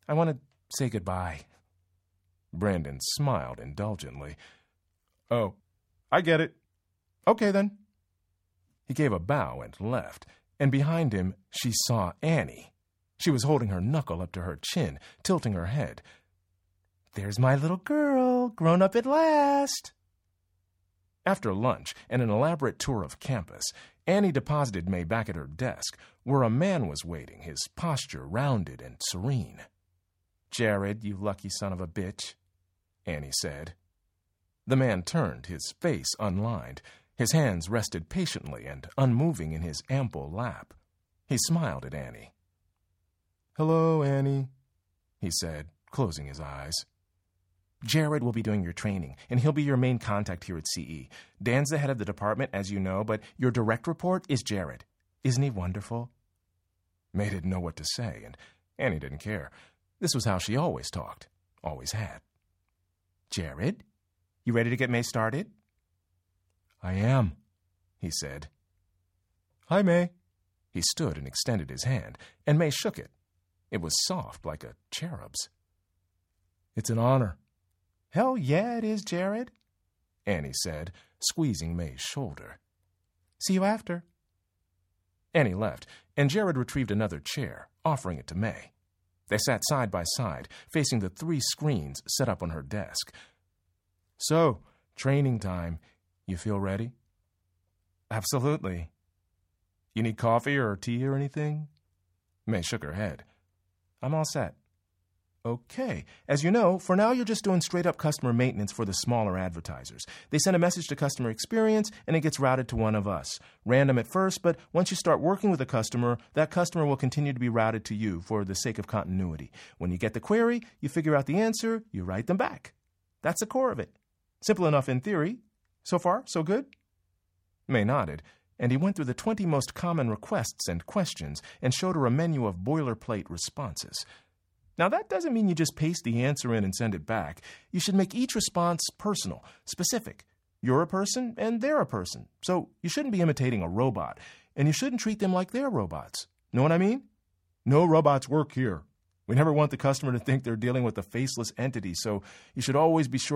I want to say goodbye." Brandon smiled indulgently. "Oh, I get it. Okay, then." He gave a bow and left, and behind him she saw Annie. She was holding her knuckle up to her chin, tilting her head. "There's my little girl, grown up at last." After lunch and an elaborate tour of campus, Annie deposited May back at her desk, where a man was waiting, his posture rounded and serene. "Jared, you lucky son of a bitch," Annie said. The man turned, his face unlined. His hands rested patiently and unmoving in his ample lap. He smiled at Annie. "Hello, Annie," he said, closing his eyes. "Jared will be doing your training, and he'll be your main contact here at CE. Dan's the head of the department, as you know, but your direct report is Jared. Isn't he wonderful?" May didn't know what to say, and Annie didn't care. This was how she always talked, always had. "Jared, you ready to get May started?" "I am," he said. "Hi, May." He stood and extended his hand, and May shook it. It was soft, like a cherub's. "It's an honor." "Hell yeah, it is, Jared," Annie said, squeezing May's shoulder. "See you after." Annie left, and Jared retrieved another chair, offering it to May. They sat side by side, facing the 3 screens set up on her desk. "So, training time. You feel ready?" "Absolutely." "You need coffee or tea or anything?" May shook her head. "I'm all set." "Okay. As you know, for now you're just doing straight-up customer maintenance for the smaller advertisers. They send a message to customer experience, and it gets routed to one of us. Random at first, but once you start working with a customer, that customer will continue to be routed to you for the sake of continuity. When you get the query, you figure out the answer, you write them back. That's the core of it. Simple enough in theory. So far, so good?" May nodded, and he went through the 20 most common requests and questions and showed her a menu of boilerplate responses. Now, that doesn't mean you just paste the answer in and send it back. You should make each response personal, specific. You're a person, and they're a person. So you shouldn't be imitating a robot, and you shouldn't treat them like they're robots. Know what I mean? No robots work here. We never want the customer to think they're dealing with a faceless entity, so you should always be sure